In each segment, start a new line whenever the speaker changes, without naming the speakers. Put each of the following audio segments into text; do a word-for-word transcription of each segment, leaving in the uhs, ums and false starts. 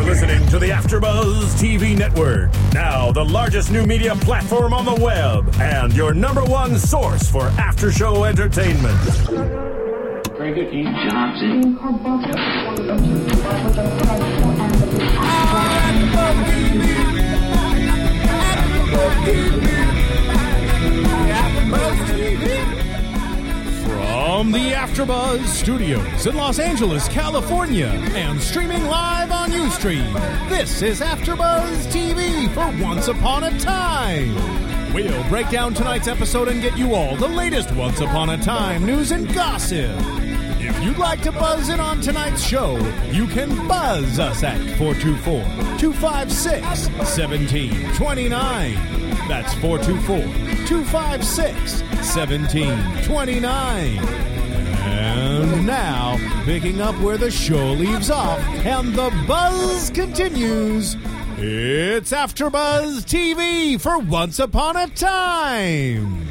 listening to the AfterBuzz T V network, now the largest new media platform on the web, and your number one source for after-show entertainment.
Very good, Dean Johnson.
From the AfterBuzz Studios in Los Angeles, California, and streaming live on Ustream, this is AfterBuzz T V for Once Upon a Time. We'll break down tonight's episode and get you all the latest Once Upon a Time news and gossip. If you'd like to buzz in on tonight's show, you can buzz us at four two four, two five six, one seven two nine. That's four two four, two five six, one seven two nine. And now, picking up where the show leaves off and the buzz continues, it's AfterBuzz T V for Once Upon a Time.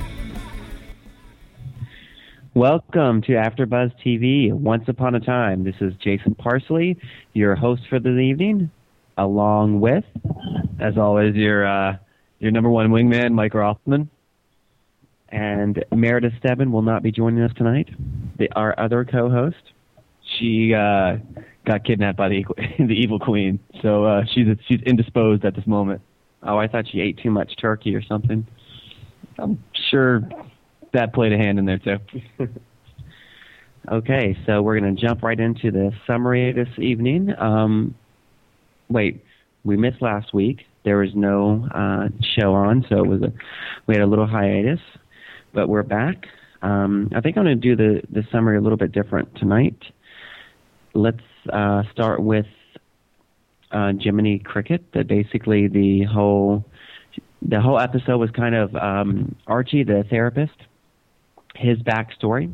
Welcome to AfterBuzz T V, Once Upon a Time. This is Jason Parsley, your host for the evening, along with, as always, your uh, your number one wingman, Mike Rothman. And Meredith Stebbin will not be joining us tonight. The, our other co-host, she uh, got kidnapped by the the evil queen, so uh, she's she's indisposed at this moment. Oh, I thought she ate too much turkey or something. I'm sure that played a hand in there too. Okay, so we're going to jump right into the summary this evening. Um, wait, we missed last week. There was no uh, show on, so it was a, we had a little hiatus, but we're back. Um, I think I'm going to do the, the summary a little bit different tonight. Let's uh, start with uh, Jiminy Cricket. That basically the whole the whole episode was kind of um, Archie, the therapist, his backstory,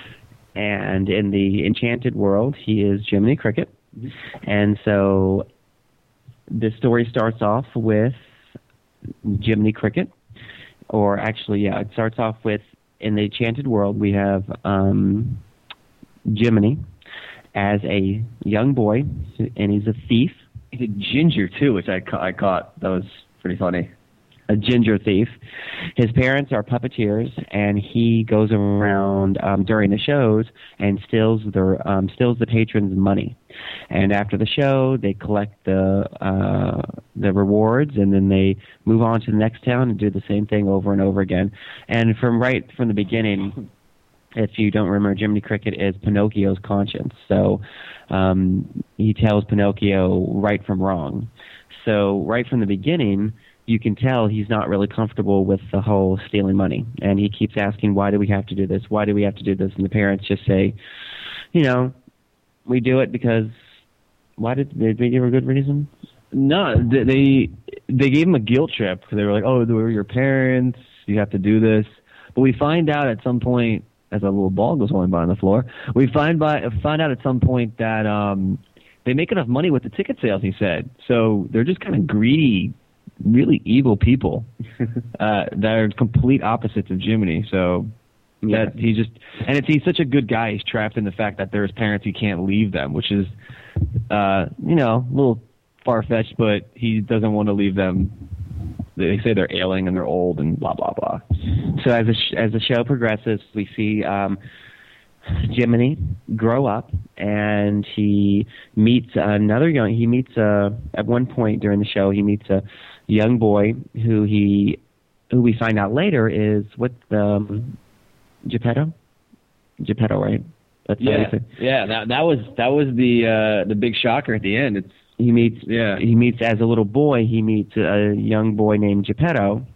and in the Enchanted world, he is Jiminy Cricket, and so the story starts off with Jiminy Cricket, or actually, yeah, it starts off with, in the Enchanted world, we have um, Jiminy as a young boy, and he's a thief.
He's a ginger, too, which I, ca- I caught. That was pretty funny.
A ginger thief. His parents are puppeteers, and he goes around um, during the shows and steals their um, steals the patrons' money. And after the show, they collect the uh, the rewards, and then they move on to the next town and do the same thing over and over again. And from right from the beginning, if you don't remember, Jiminy Cricket is Pinocchio's conscience. So um, he tells Pinocchio right from wrong. So right from the beginning, you can tell he's not really comfortable with the whole stealing money. And he keeps asking, why do we have to do this? Why do we have to do this? And the parents just say, you know, we do it because, why did, did they give a good reason?
No, they they gave him a guilt trip. They were like, oh, they were your parents, you have to do this. But we find out at some point, as a little ball goes rolling by on the floor, we find by find out at some point that um, they make enough money with the ticket sales, he said. So they're just kind of greedy, really evil people uh, that are complete opposites of Jiminy. So
Yeah.
that he just, and it's, he's such a good guy. He's trapped in the fact that there's parents he can't leave them, which is, uh, you know, a little far-fetched, but he doesn't want to leave them. They say they're ailing and they're old and blah, blah, blah.
So as the, sh- as the show progresses, we see um, Jiminy grow up, and he meets another young, he meets, uh, at one point during the show, he meets a young boy who he, who we find out later is, what's the, um, Geppetto? Geppetto, right? That's
yeah, yeah. That that was that was the uh, the big shocker at the end. It's
he meets
yeah
he meets as a little boy. He meets a young boy named Geppetto,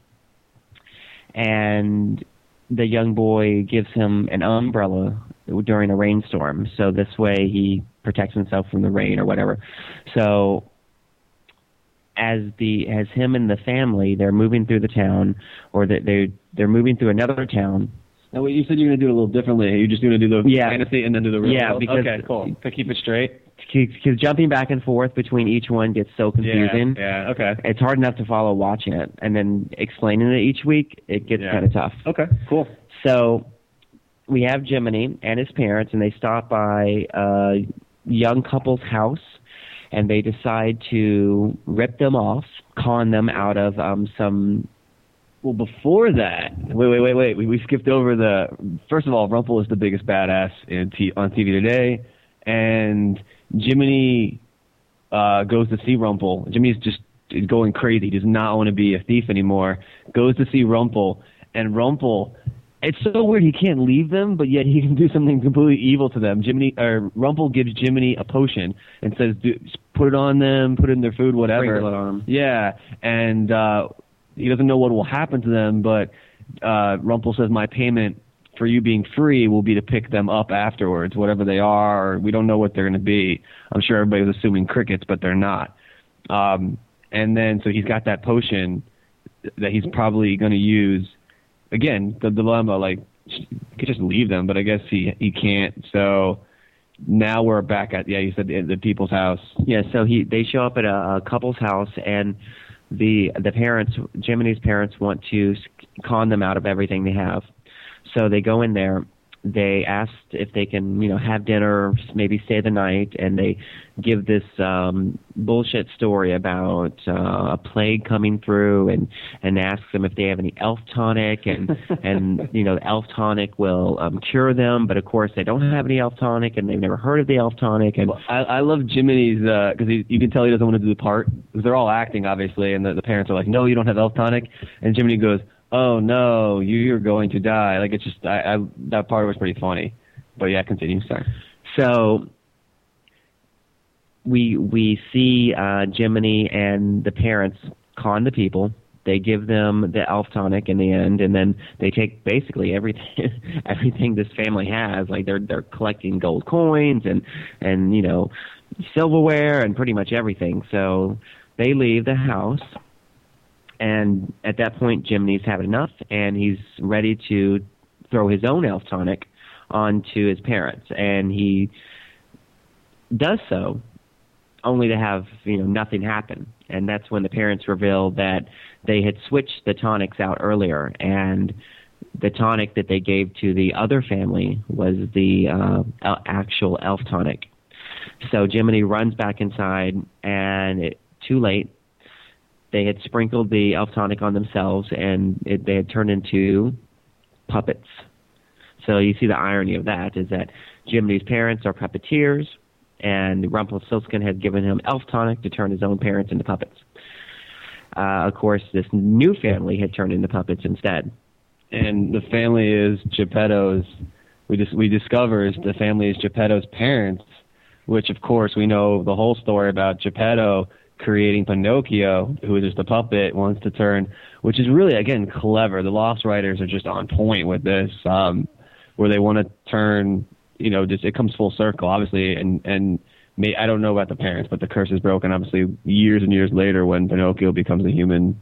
and the young boy gives him an umbrella during a rainstorm. So this way he protects himself from the rain or whatever. So as the as him and the family, they're moving through the town, or that they they're moving through another town.
Now, you said you're going to do it a little differently. You're just going to do the
yeah.
fantasy and then do the real
yeah,
world?
because
okay, cool. To keep it straight?
Because jumping back and forth between each one gets so confusing.
Yeah, yeah, okay.
It's hard enough to follow watching it. And then explaining it each week, it gets
yeah.
kind of tough.
Okay, cool.
So we have Jiminy and his parents, and they stop by a young couple's house. and they decide to rip them off, con them out of um, some.
Well, before that, wait, wait, wait, wait. We, we skipped over the. First of all, Rumpel is the biggest badass in t- on T V today, and Jiminy uh, goes to see Rumpel. Jimmy's just going crazy. He does not want to be a thief anymore. Goes to see Rumpel, and Rumpel. It's so weird. He can't leave them, but yet he can do something completely evil to them. Jiminy or Rumpel gives Jiminy a potion and says, do, "Put it on them, put it in their food, whatever."
Sprinkle it on them.
Yeah, and. Uh, He doesn't know what will happen to them, but uh, Rumpel says, my payment for you being free will be to pick them up afterwards, whatever they are. Or we don't know what they're going to be. I'm sure everybody was assuming crickets, but they're not. Um, and then so he's got that potion that he's probably going to use. Again, the dilemma, like, he could just leave them, but I guess he he can't. So now we're back at, yeah, you said the, the people's house.
Yeah, so he they show up at a, a couple's house, and the the parents, Jiminy's parents, want to con them out of everything they have. So they go in there. They asked if they can, you know, have dinner, maybe stay the night, and they give this um, bullshit story about uh, a plague coming through, and and ask them if they have any elf tonic, and and you know, the elf tonic will um, cure them, but of course they don't have any elf tonic, and they've never heard of the elf tonic. And
well, I, I love Jiminy's because uh, you can tell he doesn't want to do the part because they're all acting obviously, and the, the parents are like, no, you don't have elf tonic, and Jiminy goes, oh no, you're going to die. Like, it's just, I, I that part was pretty funny. But yeah, continue, sorry.
So we we see uh, Jiminy and the parents con the people. They give them the elf tonic in the end, and then they take basically everything everything this family has. Like, they're they're collecting gold coins and and you know, silverware and pretty much everything. So they leave the house. And at that point, Jiminy's had enough, and he's ready to throw his own elf tonic onto his parents. And he does so, only to have, you know, nothing happen. And that's when the parents reveal that they had switched the tonics out earlier, and the tonic that they gave to the other family was the uh, actual elf tonic. So Jiminy runs back inside, and it, too late. They had sprinkled the elf tonic on themselves, and it, they had turned into puppets. So you see the irony of that, is that Jiminy's parents are puppeteers, and Rumpelstiltskin had given him elf tonic to turn his own parents into puppets. Uh, of course, this new family had turned into puppets instead.
And the family is Geppetto's. We just we discover the family is Geppetto's parents, which of course we know the whole story about Geppetto creating Pinocchio, who is just a puppet, wants to turn, which is really, again, clever. The Lost writers are just on point with this, um, where they want to turn, you know, just it comes full circle, obviously, and, and may, I don't know about the parents, but the curse is broken, obviously, years and years later when Pinocchio becomes a human,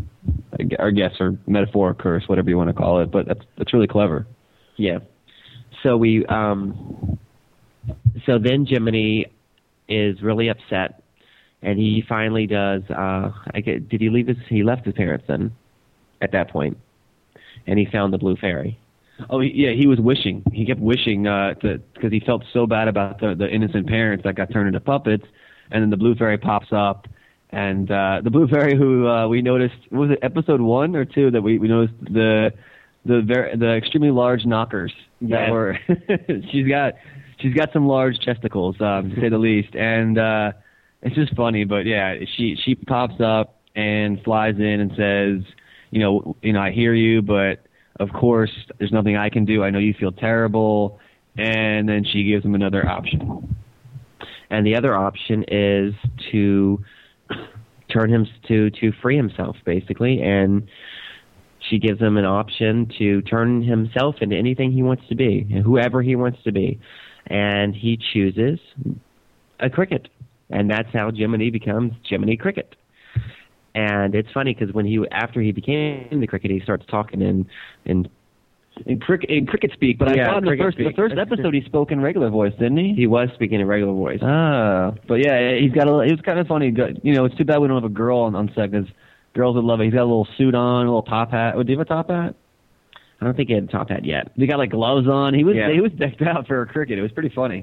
I guess, or metaphor, curse, whatever you want to call it, but that's that's really clever.
Yeah. So we, um, so then Jiminy is really upset. And he finally does. Uh, I get, did he leave his? He left his parents then, at that point, and he found the blue fairy.
Oh yeah, he was wishing. He kept wishing uh, to because he felt so bad about the the innocent parents that got turned into puppets, and then the blue fairy pops up, and uh, the blue fairy who uh, we noticed, was it episode one or two that we, we noticed the the very the extremely large knockers that
yeah.
were. she's got she's got some large chesticles, um, to say the least, and. Uh, It's just funny, but yeah, she she pops up and flies in and says, you know, you know, I hear you, but of course there's nothing I can do. I know you feel terrible, and then she gives him another option.
And the other option is to turn him to to free himself, basically, and she gives him an option to turn himself into anything he wants to be, whoever he wants to be, and he chooses a cricket. And that's how Jiminy becomes Jiminy Cricket. And it's funny because when he, after he became the cricket, he starts talking in in
in, cricket, in cricket speak. But
yeah,
I thought in the first speak. the first episode he spoke in regular voice, didn't he?
He was speaking in regular voice.
Ah, but yeah, he's got a. It was kind of funny. You know, it's too bad we don't have a girl on, on set because girls would love it. He's got a little suit on, a little top hat. Oh, do you have a top hat?
I don't think he had a top hat yet.
He got like gloves on. He was
yeah.
he was decked out for a cricket. It was pretty funny.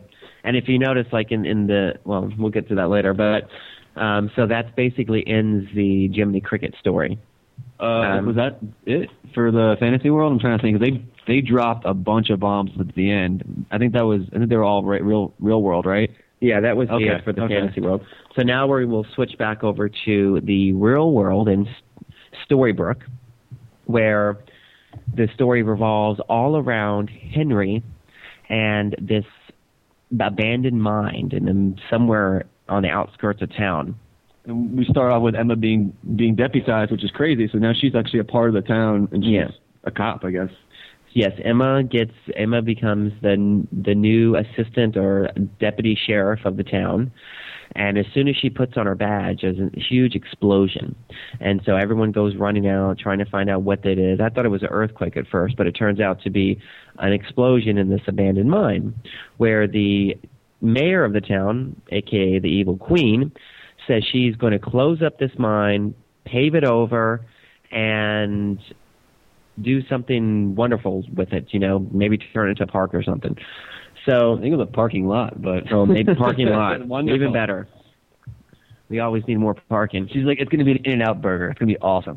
And if you notice, like in, in the, well, we'll get to that later, but um, so that basically ends the Jiminy Cricket story.
Uh,
Um,
was that it for the fantasy world? I'm trying to think. They they dropped a bunch of bombs at the end. I think that was. I think they were all right, real real world, right?
Yeah, that was
Okay,
it for the
okay.
fantasy world. So now we will switch back over to the real world in S- Storybrooke, where the story revolves all around Henry and this abandoned mine and then somewhere on the outskirts of town.
And we start off with Emma being being deputized, which is crazy. So now she's actually a part of the town, and she's
Yeah.
a cop, I guess.
Yes, Emma gets Emma becomes the the new assistant or deputy sheriff of the town, and as soon as she puts on her badge, there's a huge explosion, and so everyone goes running out trying to find out what that is. I thought it was an earthquake at first, but it turns out to be an explosion in this abandoned mine, where the mayor of the town, aka the evil queen, says she's going to close up this mine, pave it over, and do something wonderful with it, you know, maybe turn it into a park or something. So
I think it was a parking lot, but
so maybe parking lot,
Wonderful.
even better. We always need more parking.
She's like, it's going to be an In-N-Out burger. It's going to be awesome.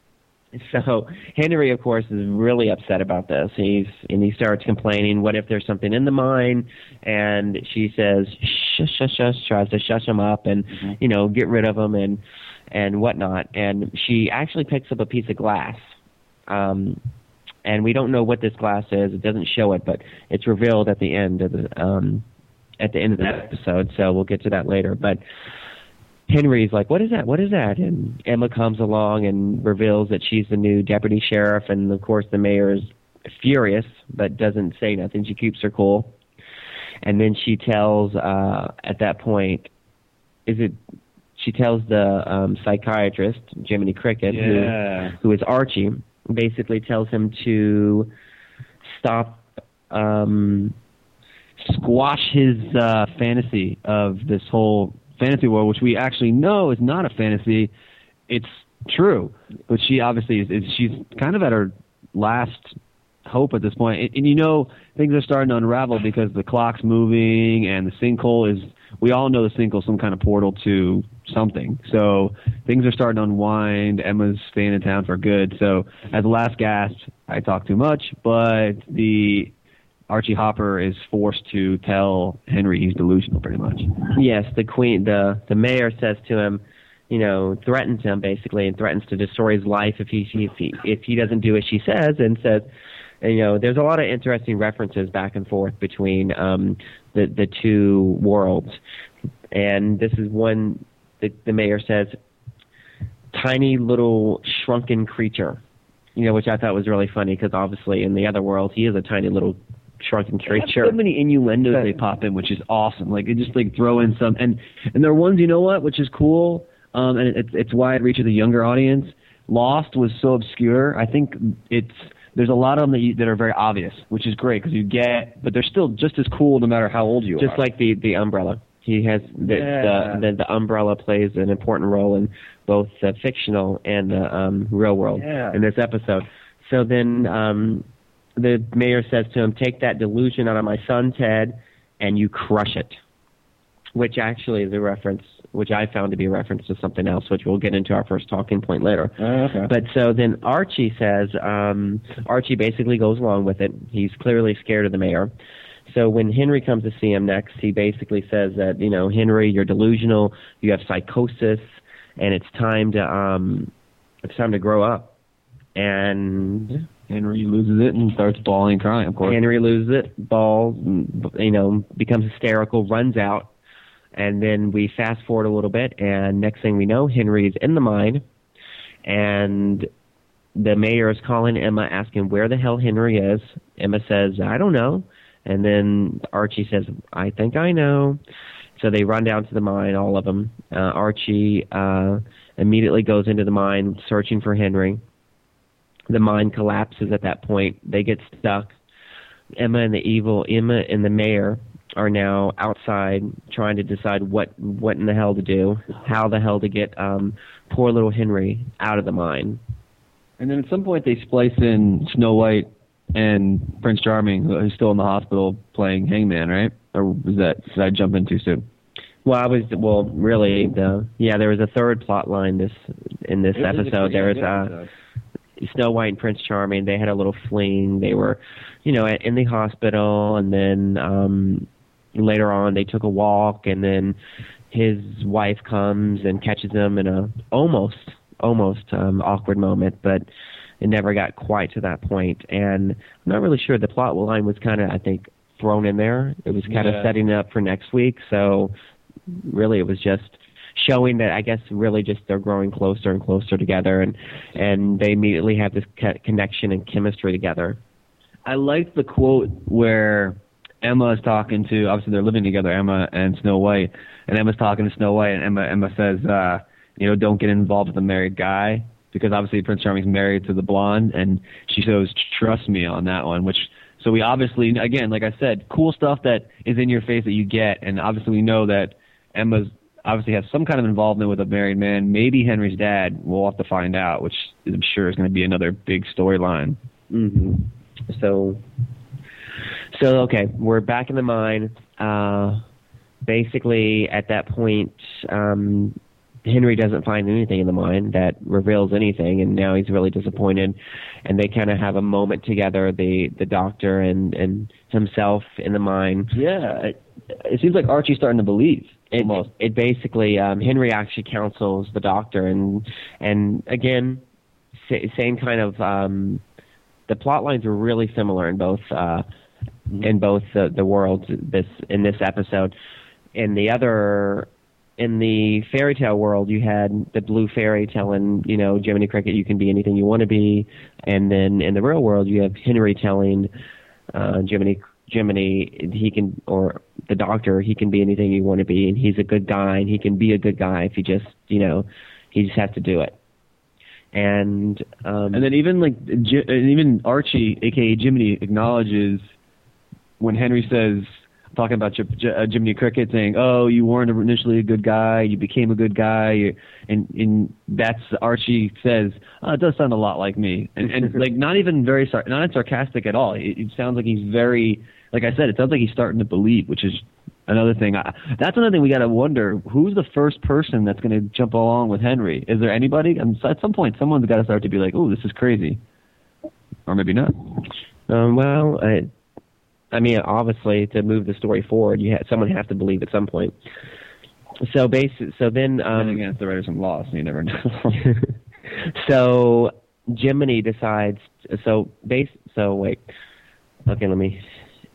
So Henry, of course, is really upset about this. He's and he starts complaining. What if there's something in the mine? And she says, "Shush, shush, shush." Tries to shush him up and
Mm-hmm.
you know get rid of him and and whatnot. And she actually picks up a piece of glass. Um, and we don't know what this glass is. It doesn't show it, but it's revealed at the end of the um, at the end of that episode. So we'll get to that later. But Henry's like, what is that? What is that? And Emma comes along and reveals that she's the new deputy sheriff. And, of course, the mayor is furious but doesn't say nothing. She keeps her cool. And then she tells, uh, at that point, is it, she tells the um, psychiatrist, Jiminy Cricket,
Yeah.
who, who is Archie, basically tells him to stop, um,
Squash his uh, fantasy of this whole fantasy world, which we actually know is not a fantasy. It's true. But she obviously is, is she's kind of at her last hope at this point. And, and you know, things are starting to unravel because the clock's moving and the sinkhole is, we all know the sinkhole is some kind of portal to something. So things are starting to unwind. Emma's staying in town for good. So as the last gasp, I talk too much, but the Archie Hopper is forced to tell Henry he's delusional, pretty much.
yes, the queen, the, the mayor says to him, you know, threatens him basically and threatens to destroy his life if he, if he, if he doesn't do as she says and says, and, you know, there's a lot of interesting references back and forth between um, the, the two worlds. And this is one, the, the mayor says, tiny little shrunken creature, you know, which I thought was really funny because obviously in the other world he is a tiny little shrunken creature.
So many innuendos they pop in, which is awesome. Like, it just like throw in some, and and there are ones, you know what, which is cool, um, and it's it's wide reach of the younger audience. Lost was so obscure. I think it's there's a lot of them that you, that are very obvious, which is great because you get, but they're still just as cool no matter how old you
Just
are.
like the, the umbrella. He has the,
Yeah.
the, the the umbrella plays an important role in both the fictional and the um, real world
Yeah.
in this episode. So then um, the mayor says to him, "Take that delusion out of my son's head, and you crush it," which actually is a reference, which I found to be a reference to something else, which we'll get into our first talking point later.
Oh, okay.
But so then Archie says, um, Archie basically goes along with it. He's clearly scared of the mayor. So when Henry comes to see him next, he basically says that, you know, Henry, you're delusional, you have psychosis, and it's time to um, it's time to grow up. And
Henry loses it and starts bawling and crying, of course.
Henry loses it, balls, you know, becomes hysterical, runs out, and then we fast forward a little bit, and next thing we know, Henry's in the mine, and the mayor is calling Emma, asking where the hell Henry is. Emma says, "I don't know," and then Archie says, "I think I know." So they run down to the mine, all of them. Uh, Archie uh, immediately goes into the mine, searching for Henry. The mine collapses at that point. They get stuck. Emma and the evil, Emma and the mayor are now outside trying to decide what, what in the hell to do, how the hell to get um, poor little Henry out of the mine.
And then at some point they splice in Snow White and Prince Charming, who's still in the hospital playing hangman, right? or was that did I jump in too soon?
Well, I was well, really the yeah. There was a third plot line this in this episode. There was uh, Snow White and Prince Charming. They had a little fling. They were, you know, in the hospital, and then um, later on they took a walk, and then his wife comes and catches him in a almost almost um, awkward moment, but it never got quite to that point. And I'm not really sure. The plot line was kind of, I think, thrown in there. It was kind
Yeah.
of setting it up for next week. So really, it was just showing that I guess really just they're growing closer and closer together, and and they immediately have this co- connection and chemistry together.
I liked the quote where Emma is talking to, obviously they're living together, Emma and Snow White, and Emma's talking to Snow White, and Emma Emma says, uh, you know, don't get involved with a married guy, because obviously Prince Charming's married to the blonde, and she says, trust me on that one, which, so we obviously, again, like I said, cool stuff that is in your face that you get, and obviously we know that Emma's obviously has some kind of involvement with a married man, maybe Henry's dad, we'll have to find out, which I'm sure is going to be another big storyline.
Mm-hmm. So, so okay, we're back in the mine. Uh, basically, at that point, um, Henry doesn't find anything in the mine that reveals anything, and now he's really disappointed. And they kind of have a moment together, the the doctor and, and himself in the mine.
Yeah, it, it seems like Archie's starting to believe.
It,
almost.
it basically, um, Henry actually counsels the doctor, and and again, sa- same kind of. Um, the plot lines were really similar in both uh, in both the, the worlds. This in this episode, in the other. In the fairy tale world, you had the blue fairy telling, you know, Jiminy Cricket, you can be anything you want to be. And then in the real world, you have Henry telling uh, Jiminy, Jiminy, he can, or the doctor, he can be anything you want to be. And he's a good guy, and he can be a good guy if he just, you know, he just has to do it. And um,
and then even like, J- and even Archie, aka Jiminy, acknowledges when Henry says, talking about J- J- uh, Jiminy Cricket, saying, "Oh, you weren't initially a good guy. You became a good guy," and and that's Archie says, "Oh, it does sound a lot like me," and and like not even very sar- not sarcastic at all. It, it sounds like he's very, like I said, it sounds like he's starting to believe, which is another thing. I, that's another thing we got to wonder: who's the first person that's going to jump along with Henry? Is there anybody? And so at some point, someone's got to start to be like, "Oh, this is crazy," or maybe not.
Um, well. I, I mean, obviously, to move the story forward, you ha- someone has to believe at some point. So, base. So then, um,
and again, if the writers some lost, you never know.
So Jiminy decides. So base. So wait. Okay, let me.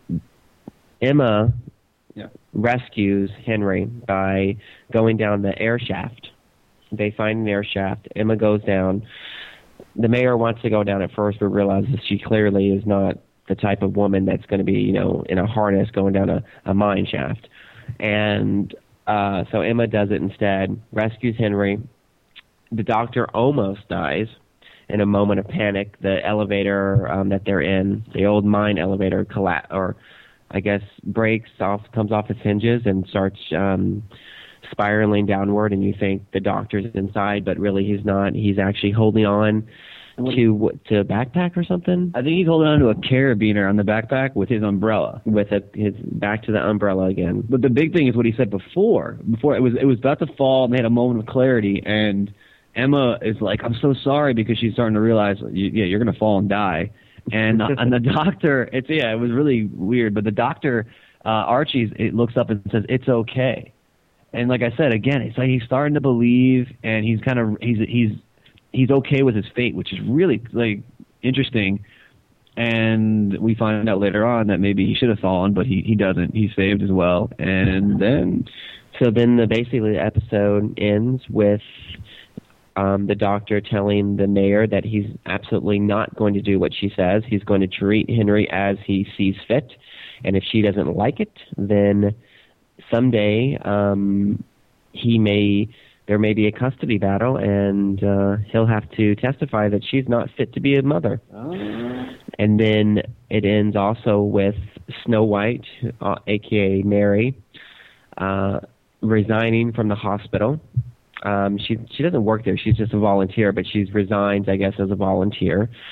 Emma
yeah.
rescues Henry by going down the air shaft. They find an air shaft. Emma goes down. The mayor wants to go down at first, but realizes she clearly is not the type of woman that's going to be, you know, in a harness going down a, a mine shaft. And uh, so Emma does it instead, rescues Henry. The doctor almost dies in a moment of panic. The elevator um, that they're in, the old mine elevator, colla- or I guess breaks off, comes off its hinges and starts um, spiraling downward, and you think the doctor's inside, but really he's not. He's actually holding on to to a backpack or something.
I think he's holding on to a carabiner on the backpack with his umbrella.
With a, his back to the umbrella again.
But the big thing is what he said before. Before it was it was about to fall, and they had a moment of clarity, and Emma is like, "I'm so sorry," because she's starting to realize, yeah, you're going to fall and die. And uh, and the doctor, it's yeah, it was really weird. But the doctor, uh, Archie, it looks up and says, "It's okay." And like I said, again, it's like he's starting to believe, and he's kind of he's he's he's okay with his fate, which is really like interesting. And we find out later on that maybe he should have fallen, but he, he doesn't. He's saved as well. And then,
so then the basically the episode ends with um, the doctor telling the mayor that he's absolutely not going to do what she says. He's going to treat Henry as he sees fit, and if she doesn't like it, then someday um, he may there may be a custody battle, and uh, he'll have to testify that she's not fit to be a mother. Oh. And then it ends also with Snow White, uh, a k a. Mary, uh, resigning from the hospital. Um, she she doesn't work there. She's just a volunteer, but she's resigned, I guess, as a volunteer.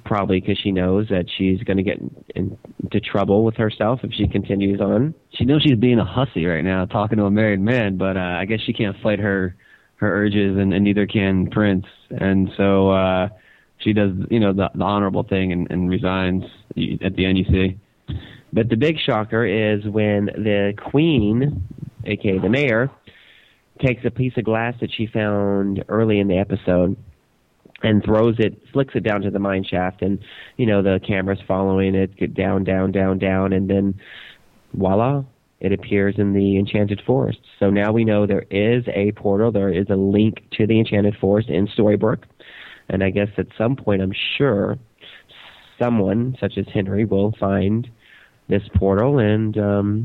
probably because she knows that she's going to get in, into trouble with herself if she continues on.
She knows she's being a hussy right now, talking to a married man, but uh, I guess she can't fight her her urges, and, and neither can Prince. And so uh, she does, you know, the, the honorable thing and, and resigns at the end, you see.
But the big shocker is when the queen, a k a the mayor, takes a piece of glass that she found early in the episode and throws it, flicks it down to the mine shaft, and, you know, the camera's following it, get down, down, down, down, and then voila, it appears in the Enchanted Forest. So now we know there is a portal, there is a link to the Enchanted Forest in Storybrooke, and I guess at some point, I'm sure, someone, such as Henry, will find this portal, and um,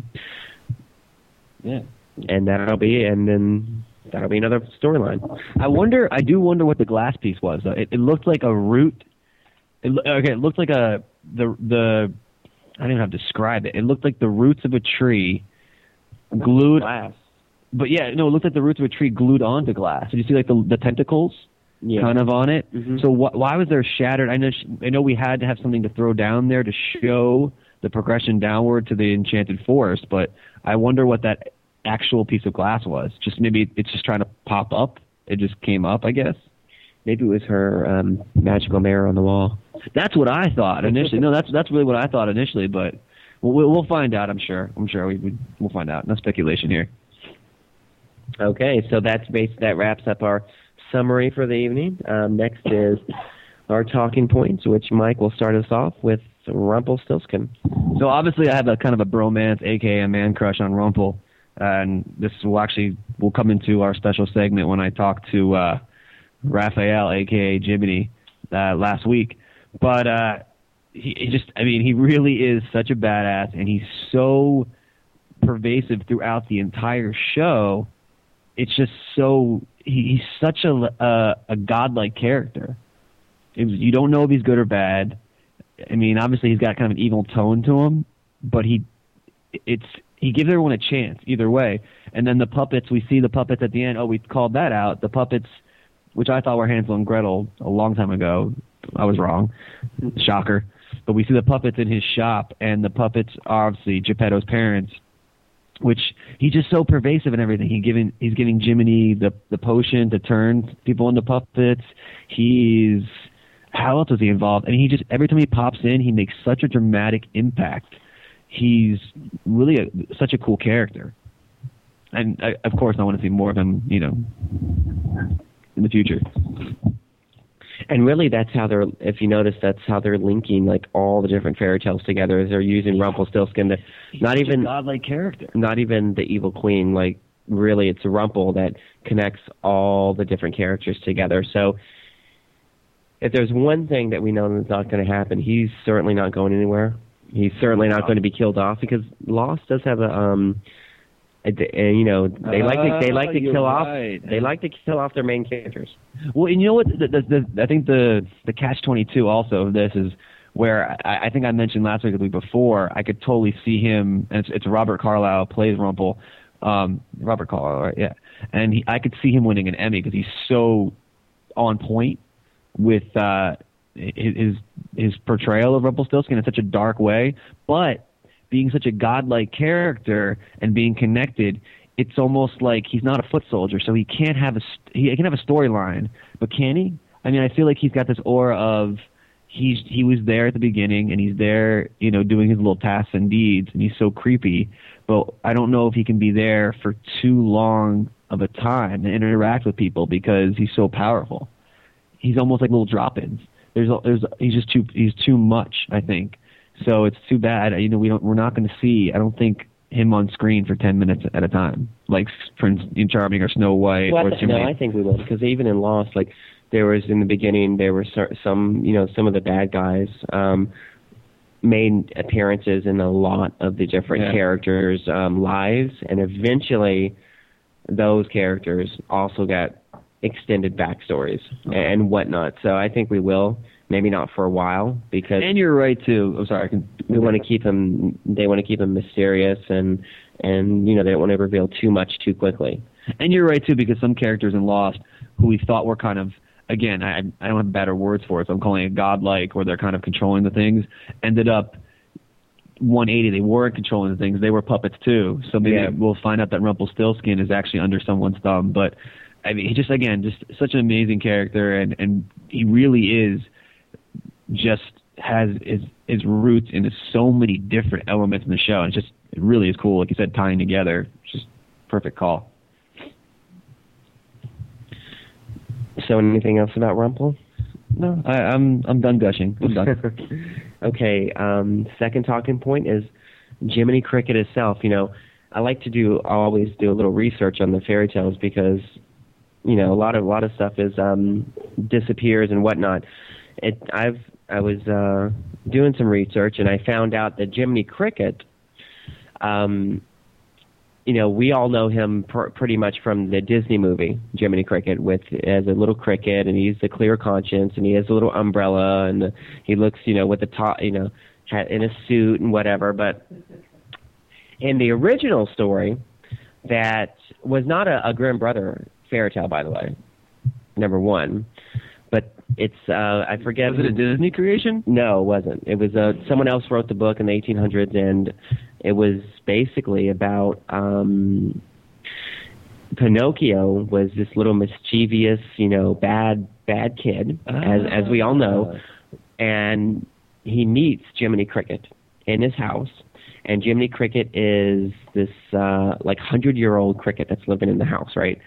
yeah,
and that'll be, and then that'll be another storyline.
I wonder, I do wonder what the glass piece was, though. It, it looked like a root. It, okay, it looked like a, the, the, I don't even know how to describe it. It looked like the roots of a tree glued.
Glass.
But yeah, no, it looked like the roots of a tree glued onto glass. Did you see like the, the tentacles
Yeah.
kind of on it?
Mm-hmm.
So wh- why was there shattered? I know, sh- I know we had to have something to throw down there to show the progression downward to the Enchanted Forest, but I wonder what that actual piece of glass was. Just maybe it's just trying to pop up. It just came up, I guess.
Maybe it was her um, magical mirror on the wall.
That's what I thought initially. No, that's that's really what I thought initially, but we'll we'll find out. I'm sure. I'm sure we, we we'll find out. No speculation here.
Okay, so that's bas- that wraps up our summary for the evening. Um, next is our talking points, which Mike will start us off with Rumpelstiltskin.
So obviously, I have a kind of a bromance, aka a man crush on Rumpel, and this will actually will come into our special segment when I talk to uh, Raphael, aka Jiminy, uh, last week. But uh, he, he just, I mean, he really is such a badass, and he's so pervasive throughout the entire show. It's just so he, he's such a a, a godlike character. It was, you don't know if he's good or bad. I mean, obviously he's got kind of an evil tone to him, but he it's he gives everyone a chance either way. And then the puppets, we see the puppets at the end. Oh, we called that out. The puppets, which I thought were Hansel and Gretel a long time ago. I was wrong. Shocker. But we see the puppets in his shop, and the puppets are obviously Geppetto's parents, which he's just so pervasive in everything. He giving he's giving Jiminy the the potion to turn people into puppets. He's how else was he involved? And he just every time he pops in, he makes such a dramatic impact. He's really a, such a cool character, and I, of course I want to see more of him, you know, in the future.
And really, that's how they're, if you notice, that's how they're linking, like, all the different fairy tales together, is they're using Rumpelstiltskin to, not even,
a godlike character.
Not even the evil queen, like, really, it's Rumpel that connects all the different characters together. So, if there's one thing that we know that's not going to happen, he's certainly not going anywhere. He's certainly not going to be killed off, because Lost does have a, um, and you know they like to they like to
uh,
kill
right.
off they like to kill off their main characters.
Well, and you know what? The, the, the, I think the the catch twenty-two also of this is where I, I think I mentioned last week or the week before. I could totally see him, and it's, it's Robert Carlyle plays Rumpel. Um, Robert Carlyle, right? Yeah, and he, I could see him winning an Emmy because he's so on point with uh, his his portrayal of Rumpelstiltskin in such a dark way, but being such a godlike character and being connected, it's almost like he's not a foot soldier, so he can't have a he can have a storyline, but can he? I mean, I feel like he's got this aura of he's he was there at the beginning and he's there, you know, doing his little tasks and deeds, and he's so creepy. But I don't know if he can be there for too long of a time and interact with people because he's so powerful. He's almost like little drop-ins. There's there's he's just too he's too much, I think. So it's too bad. You know, we don't. We're not going to see. I don't think him on screen for ten minutes at a time, like Prince Charming or Snow White.
Well,
or
I th- no, I think we will, because even in Lost, like there was in the beginning, there were some, you know, some of the bad guys um, made appearances in a lot of the different
yeah.
characters' um, lives, and eventually those characters also got extended backstories oh. and whatnot. So I think we will. Maybe not for a while, because
and you're right too. I'm sorry. I can,
we want to keep him. They want to keep him mysterious, and and you know they don't want to reveal too much too quickly.
And you're right too, because some characters in Lost who we thought were kind of again, I I don't have better words for it, so I'm calling it godlike, where they're kind of controlling the things, ended up one eighty. They weren't controlling the things; they were puppets too. So maybe
Yeah.
we'll find out that Rumpelstiltskin is actually under someone's thumb. But I mean, he just again, just such an amazing character, and and he really is just has his his roots into so many different elements in the show. And it's just it really is cool, like you said, tying together. It's just perfect call.
So anything else about Rumple?
No, I, I'm I'm done gushing. I'm done.
Okay, um, second talking point is Jiminy Cricket itself. You know, I like to do, I always do a little research on the fairy tales because, you know, a lot of a lot of stuff is um, disappears and whatnot. It, I've I was uh, doing some research and I found out that Jiminy Cricket, um, you know, we all know him pr- pretty much from the Disney movie Jiminy Cricket, with as a little cricket, and he's the clear conscience, and he has a little umbrella, and the, he looks, you know, with the top, you know, ha- in a suit and whatever. But in the original story, that was not a, a Grimm brother fairy tale, by the way. Number one, but it's uh, I forget.
Was it a Disney creation?
No, it wasn't. It was uh, someone else wrote the book in the eighteen hundreds, and it was basically about um, Pinocchio was this little mischievous, you know, bad bad kid, ah. as as we all know, and he meets Jiminy Cricket in his house, and Jiminy Cricket is this uh, like hundred-year-old cricket that's living in the house, right?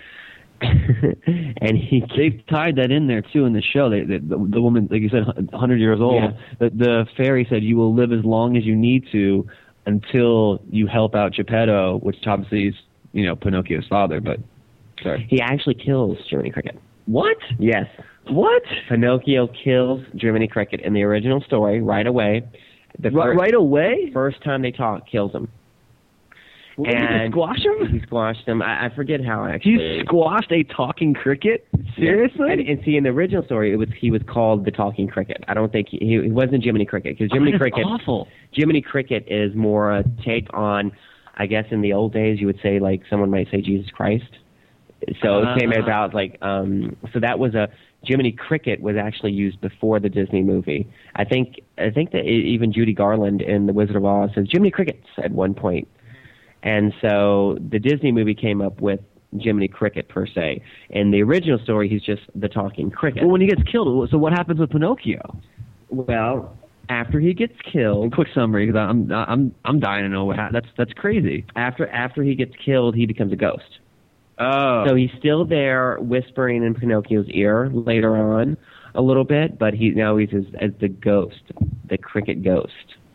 And he
they've tied that in there too in the show. They, they, the, the woman, like you said, one hundred years old.
Yeah.
The, the fairy said, "You will live as long as you need to until you help out Geppetto," which obviously is, you know, Pinocchio's father. But sorry,
he actually kills Jiminy Cricket.
What?
Yes.
What?
Pinocchio kills Jiminy Cricket in the original story right away. The
R-
fir-
right away?
First time they talk, kills him.
What,
and
did he squash him?
He squashed him. I, I forget how actually.
He squashed a talking cricket? Seriously?
Yeah. And, and see, in the original story, it was he was called the Talking Cricket. I don't think he, he wasn't Jiminy Cricket, because Jiminy
oh,
Cricket.
Awful.
Jiminy Cricket is more a take on, I guess, in the old days, you would say, like someone might say Jesus Christ. So
uh,
it came about like um. So that was a Jiminy Cricket was actually used before the Disney movie. I think I think that even Judy Garland in The Wizard of Oz says Jiminy Crickets at one point. And so the Disney movie came up with Jiminy Cricket, per se. In the original story, he's just the talking cricket.
Well, when he gets killed, so what happens with Pinocchio?
Well, after he gets killed...
Quick summary, because I'm, I'm, I'm dying to know what happened. That's, that's crazy.
After, after he gets killed, he becomes a ghost.
Oh.
So he's still there whispering in Pinocchio's ear later on a little bit, but he now he's as, as the ghost, the cricket ghost.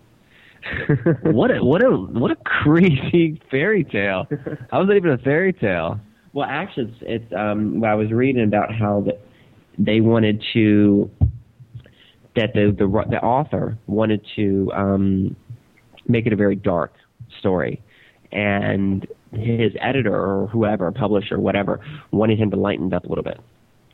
what a what a what a crazy fairy tale! How was that even a fairy tale?
Well, actually, it's, it's um. Well, I was reading about how that they wanted to that the the the author wanted to um make it a very dark story, and his editor or whoever, publisher, whatever, wanted him to lighten it up a little bit.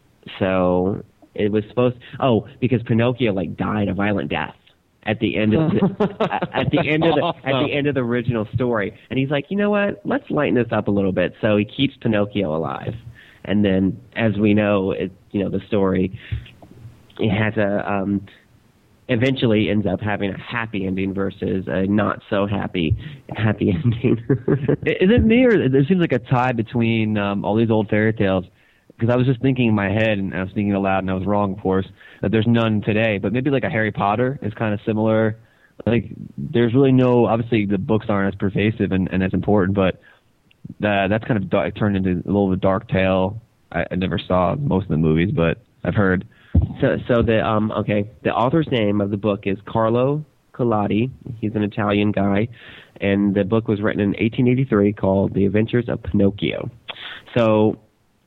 So it was supposed. Oh, because Pinocchio like died a violent death at the end of the, at the end of the
awesome.
at the end of the original story, and he's like, you know what? Let's lighten this up a little bit. So he keeps Pinocchio alive, and then, as we know, it you know the story it has a um, eventually ends up having a happy ending versus a not so happy happy ending.
Is it me, or there seems like a tie between um, all these old fairy tales? Because I was just thinking in my head, and I was thinking aloud, and I was wrong, of course, that there's none today. But maybe like a Harry Potter is kind of similar. Like, there's really no, obviously the books aren't as pervasive and, and as important, but uh, that's kind of dark, turned into a little bit of dark tale. I, I never saw most of the movies, but I've heard.
So, so the um, okay, the author's name of the book is Carlo Collodi. He's an Italian guy, and the book was written in eighteen eighty-three called The Adventures of Pinocchio. So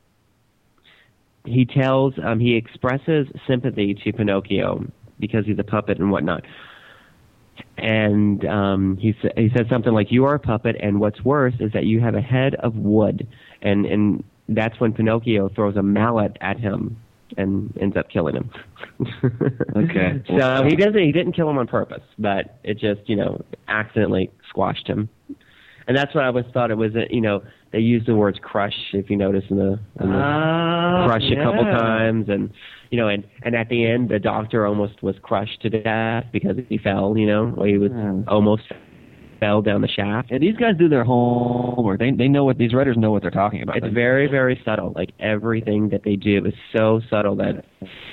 he tells, um, he expresses sympathy to Pinocchio because he's a puppet and whatnot. And um, he sa- he says something like, "You are a puppet, and what's worse is that you have a head of wood." And and that's when Pinocchio throws a mallet at him and ends up killing him.
Okay.
So he doesn't he didn't kill him on purpose, but it just, you know, accidentally squashed him. And that's what I always thought it was, you know, they used the words crush, if you notice in the, in the
Oh,
crushed a couple
yeah.
times, and you know, and and at the end, the doctor almost was crushed to death because he fell. You know, or he was
Yeah.
almost fell down the shaft.
Yeah, these guys do their homework. They they know what these writers know what they're talking about.
It's very, very subtle. Like everything that they do is so subtle that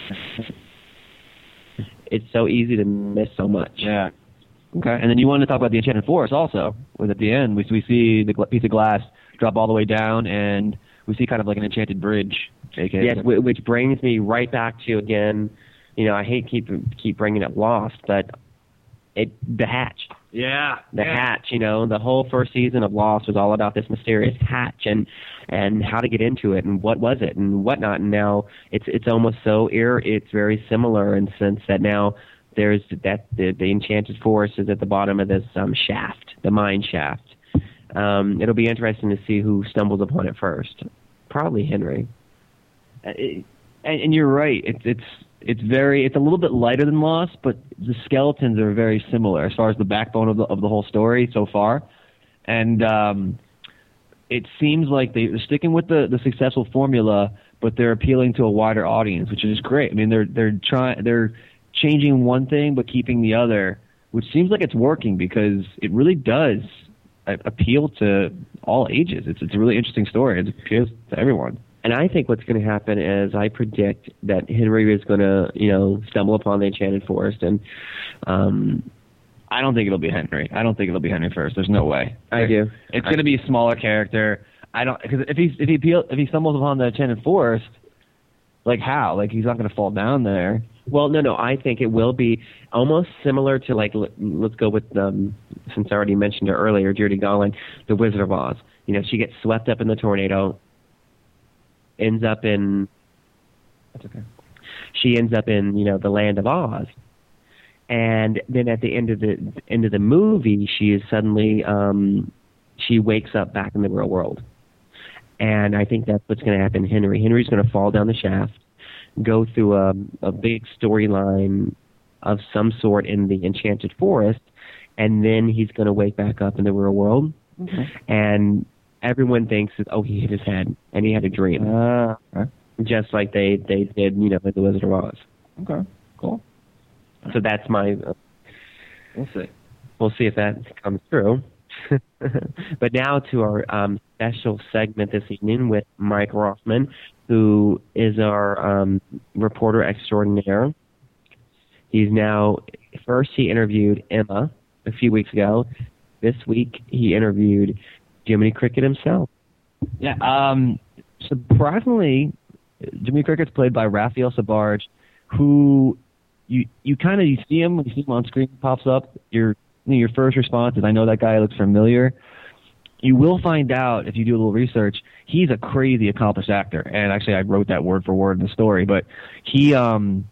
it's so easy to miss so much.
Yeah. Okay. And then you wanted to talk about the Enchanted Forest also. With at the end, we we see the gl- piece of glass drop all the way down, and we see kind of like an enchanted bridge. A K A
Yes, wh- which brings me right back to again. You know, I hate keep keep bringing up Lost, but it the hatch.
Yeah.
The
yeah.
hatch, you know, the whole first season of Lost was all about this mysterious hatch and and how to get into it and what was it and whatnot. And now it's it's almost so ear it's very similar in the sense that now there's that the, the enchanted forest is at the bottom of this um, shaft, the mine shaft. Um, it'll be interesting to see who stumbles upon it first. Probably Henry.
Uh, it, and, and you're right. It's it's it's very it's a little bit lighter than Lost, but the skeletons are very similar as far as the backbone of the of the whole story so far. And um, it seems like they, they're sticking with the, the successful formula, but they're appealing to a wider audience, which is great. I mean, they're they're trying they're changing one thing but keeping the other, which seems like it's working because it really does appeal to all ages. It's it's a really interesting story. It appeals to everyone.
And I think what's going to happen is I predict that Henry is going to, you know, stumble upon the Enchanted Forest, and um,
I don't think it'll be Henry. I don't think it'll be Henry first. There's no way.
I do.
It's going to be a smaller character. I don't because if he if he appeal, if he stumbles upon the Enchanted Forest, like how? Like he's not going to fall down there.
Well, no, no. I think it will be almost similar to like let, let's go with um, since I already mentioned her earlier, Judy Garland, the Wizard of Oz. You know, she gets swept up in the tornado. Ends up in.
That's okay.
She ends up in you know the land of Oz, and then at the end of the end of the movie, she is suddenly um, she wakes up back in the real world, and I think that's what's going to happen. Henry Henry's going to fall down the shaft, go through a a big storyline of some sort in the Enchanted Forest, and then he's going to wake back up in the real world,
Okay.
and everyone thinks that, oh, he hit his head and he had a dream,
Uh, okay.
just like they, they did, you know, with the Wizard of Oz.
Okay. Cool.
So that's my. Uh,
We'll see.
we'll see if that comes true. But now to our um, special segment this evening with Mike Rothman, who is our um, reporter extraordinaire. He's now first he interviewed Emma a few weeks ago. This week he interviewed Jiminy Cricket himself.
Yeah. Um. Surprisingly, Jiminy Cricket's played by Raphael Sbarge, who you you kind of you see him when you see him on screen, pops up. Your you know, your first response is, I know that guy looks familiar. You will find out if you do a little research. He's a crazy accomplished actor, and actually I wrote that word for word in the story. But he um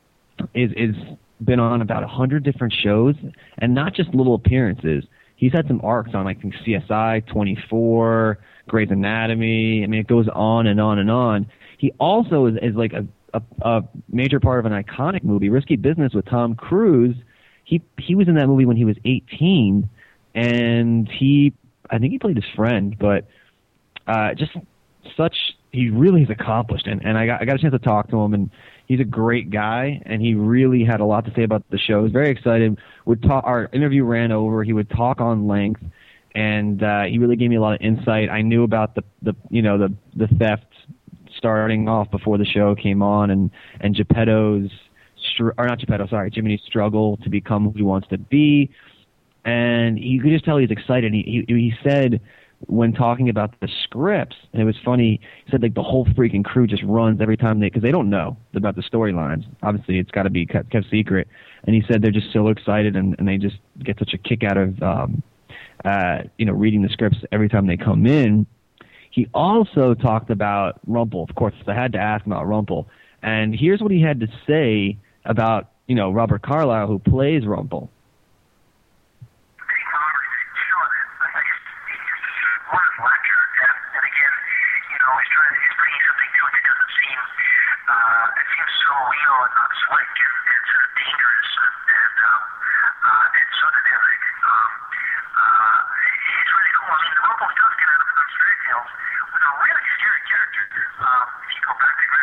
is is been on about a hundred different shows, and not just little appearances. He's had some arcs on, like, C S I, twenty-four, Grey's Anatomy. I mean, it goes on and on and on. He also is, is like a, a, a major part of an iconic movie, Risky Business, with Tom Cruise. He he was in that movie when he was eighteen, and he, I think he played his friend, but uh, just such, he really is accomplished. And, and I got I got a chance to talk to him, and he's a great guy, and he really had a lot to say about the show. He was very excited. Would talk, our interview ran over. He would talk on length, and uh, he really gave me a lot of insight. I knew about the, the you know the the theft starting off before the show came on, and and Geppetto's str- or not Geppetto, sorry, Jiminy's struggle to become who he wants to be, and you could just tell he's excited. He he, he said, when talking about the scripts, and it was funny, he said like the whole freaking crew just runs every time they, because they don't know about the storylines. Obviously, it's got to be kept, kept secret. And he said they're just so excited, and, and they just get such a kick out of, um, uh, you know, reading the scripts every time they come in. He also talked about Rumple. Of course, I had to ask him about Rumple. And here's what he had to say about, you know, Robert Carlyle, who plays Rumple.
With a really scary character. Um, if you go back to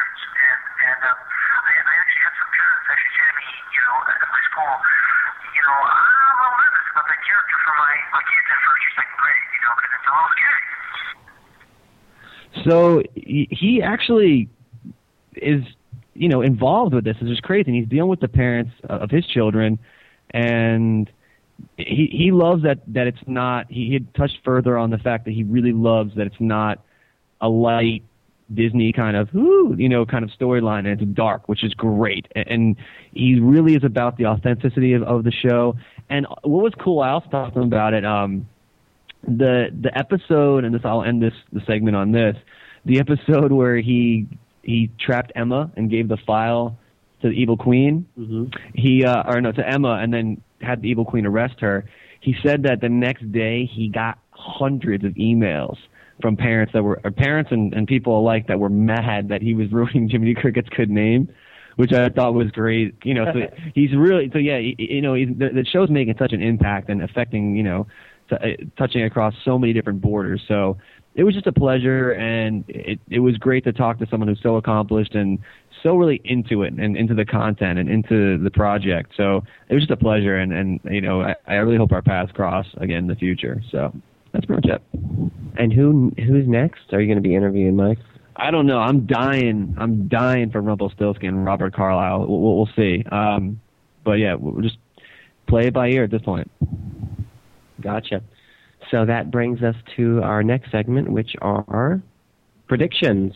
So he, he actually is, you know, involved with this. It's just crazy. And he's dealing with the parents of his children, and he he loves that that it's not. He had touched further on the fact that he really loves that it's not a light Disney kind of, ooh, you know, kind of storyline, and it's dark, which is great. And he really is about the authenticity of, of the show. And what was cool, I also talked to him about it. Um, the the episode, and this I'll end this the segment on this. The episode where he he trapped Emma and gave the file to the Evil Queen.
Mm-hmm.
He uh, or no, to Emma, and then had the Evil Queen arrest her. He said that the next day he got hundreds of emails from parents that were or parents and, and people alike that were mad that he was ruining Jiminy Cricket's good name, which I thought was great. You know, so he's really so yeah. He, you know, he's, the, the show's making such an impact and affecting, you know, t- uh, touching across so many different borders. So it was just a pleasure, and it it was great to talk to someone who's so accomplished and so really into it and into the content and into the project. So it was just a pleasure, and and you know, I, I really hope our paths cross again in the future. So. That's pretty much it.
And who who's next? Are you going to be interviewing, Mike?
I don't know. I'm dying. I'm dying for Rumpelstiltskin, Robert Carlyle. We'll, we'll, we'll see. Um, but yeah, we'll just play it by ear at this point.
Gotcha. So that brings us to our next segment, which are predictions.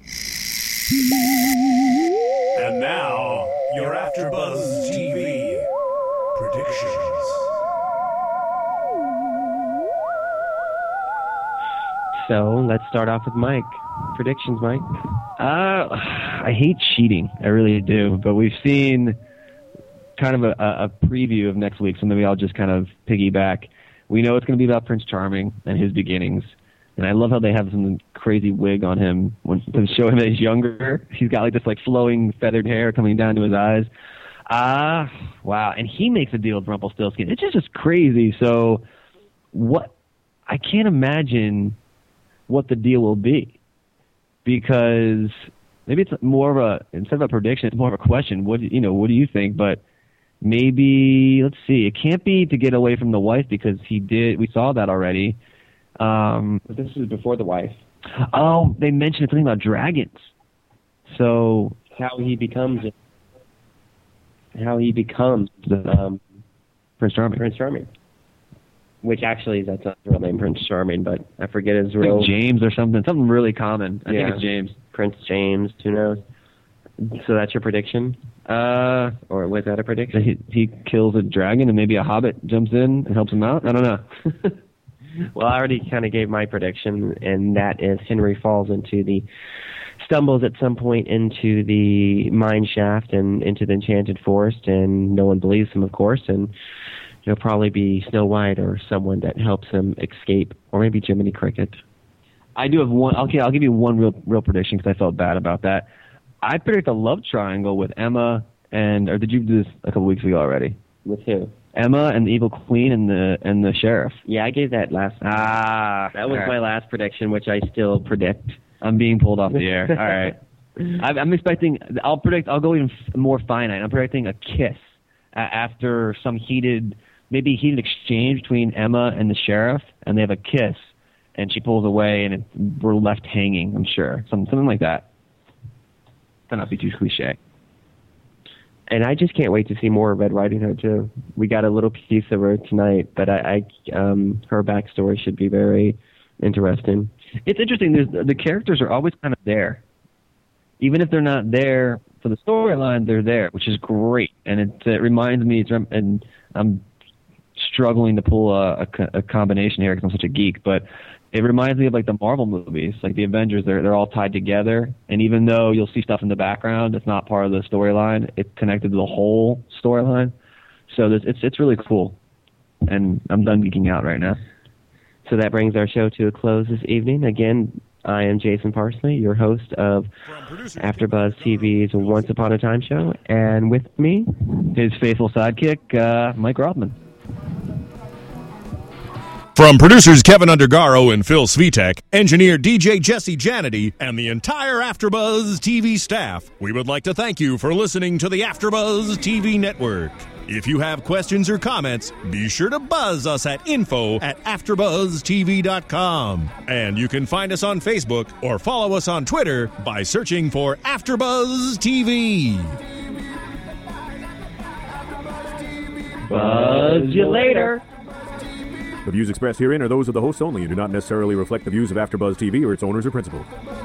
And now, your AfterBuzz T V predictions.
So let's start off with Mike. Predictions, Mike?
Uh, I hate cheating. I really do. But we've seen kind of a, a preview of next week, so maybe I'll just kind of piggyback. We know it's going to be about Prince Charming and his beginnings. And I love how they have some crazy wig on him when to show him that he's younger. He's got like this like flowing feathered hair coming down to his eyes. Ah, uh, wow. And he makes a deal with Rumpelstiltskin. It's just, just crazy. So what? I can't imagine what the deal will be, because maybe it's more of a, instead of a prediction, it's more of a question. What, you know, what do you think? But maybe, let's see, it can't be to get away from the wife, because he did, we saw that already. Um,
but this is before the wife.
Oh, they mentioned something about dragons. So
how he becomes, how he becomes um,
Prince Charming.
Prince Charming. Which actually, that's not his real name, Prince Charming, but I forget his real...
Like James or something. Something really common. I
yeah.
think it's James.
Prince James, who knows? So that's your prediction? Uh, or was that a prediction?
He, he kills a dragon and maybe a hobbit jumps in and helps him out? I don't know.
Well, I already kind of gave my prediction, and that is Henry falls into the... stumbles at some point into the mine shaft and into the enchanted forest, and no one believes him, of course, and... It'll probably be Snow White or someone that helps him escape, or maybe Jiminy Cricket.
I do have one. Okay, I'll give you one real real prediction because I felt bad about that. I predict a love triangle with Emma and, or did you do this a couple weeks ago already?
With who?
Emma and the Evil Queen and the and the sheriff.
Yeah, I gave that last.
Ah,
that was
right.
my last prediction, which I still predict.
I'm being pulled off the air. All right. I'm expecting. I'll predict. I'll go even more finite. I'm predicting a kiss uh, after some heated. Maybe heated exchange between Emma and the sheriff, and they have a kiss, and she pulls away, and it, we're left hanging, I'm sure. Some, something like that. Better not be too cliche.
And I just can't wait to see more of Red Riding Hood, too. We got a little piece of her tonight, but I, I um, her backstory should be very interesting.
It's interesting. There's, the characters are always kind of there. Even if they're not there for the storyline, they're there, which is great. And it, it reminds me, it's, and I'm struggling to pull a, a, a combination here because I'm such a geek, but it reminds me of like the Marvel movies, like the Avengers. They're they're all tied together, and even though you'll see stuff in the background, it's not part of the storyline. It's connected to the whole storyline. So this, it's it's really cool, and I'm done geeking out right now.
So that brings our show to a close this evening. Again, I am Jason Parsley, your host of AfterBuzz T V's Once Upon a Time show, and with me,
his faithful sidekick, uh, Mike Rothman.
From producers Kevin Undergaro and Phil Svitek, engineer D J Jesse Janity, and the entire AfterBuzz T V staff, we would like to thank you for listening to the AfterBuzz T V network. If you have questions or comments, be sure to buzz us at info at afterbuzz t v dot com. And you can find us on Facebook or follow us on Twitter by searching for AfterBuzz T V.
Buzz you later.
The views expressed herein are those of the hosts only and do not necessarily reflect the views of AfterBuzz T V or its owners or principals.